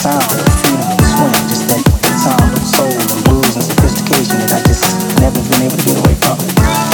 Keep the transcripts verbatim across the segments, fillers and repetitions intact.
sound, the freedom and swing, just that sound of soul and blues and sophistication that I just never been able to get away from.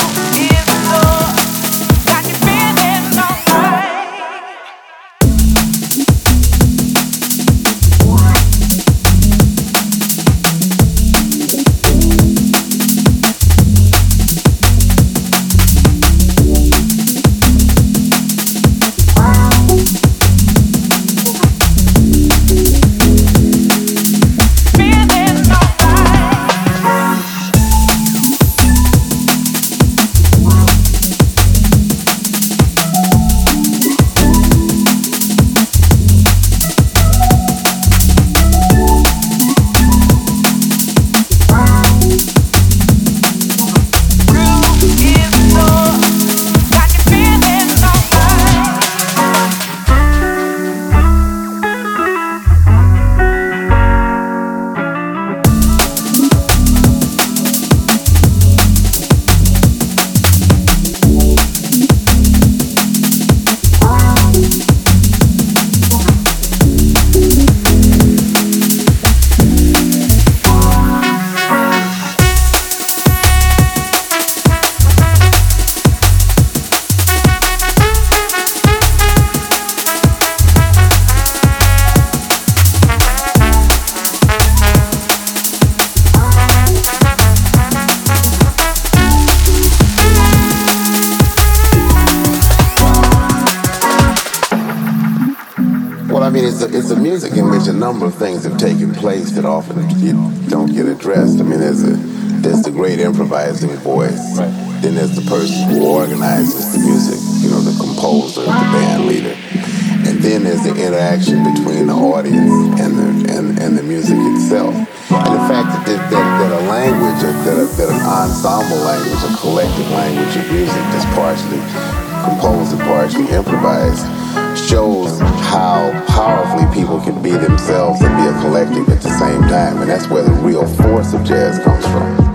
It's a music in which a number of things have taken place that often you don't get addressed. I mean, there's a there's the great improvising voice. Right. Then there's the person who organizes the music, you know, the composer, the band leader. And then there's the interaction between the audience and the and, and the music itself. And the fact that that, that, that a language, that, a, that an ensemble language, a collective language of music that's partially composed and partially improvised shows how powerfully people can be themselves and be a collective at the same time. And that's where the real force of jazz comes from.